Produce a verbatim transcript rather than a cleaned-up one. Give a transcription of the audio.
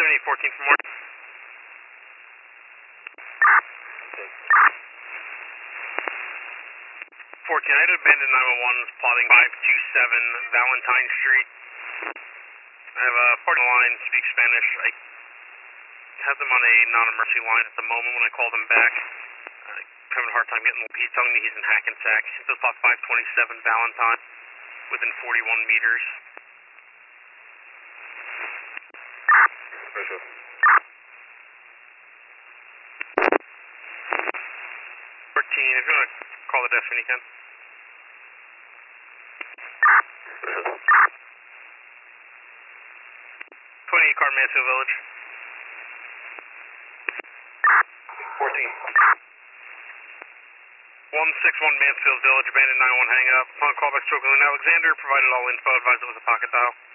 seventy-eight fourteen for more. fourteen, I had abandoned nine one one, plotting five two seven Valentine Street. I have a partner line, speak Spanish. I have them on a non-emergency line at the moment. When I call them back, I'm having a hard time getting, he's telling me he's in Hackensack. He's plot five twenty-seven Valentine, within forty-one meters. Special. fourteen, if you want to call the desk when you can. twenty-eight car Mansfield Village. fourteen. one six one Mansfield Village, abandoned nine one hang up. Upon callback to Oakland Alexander, provided all info, advised it was a pocket dial.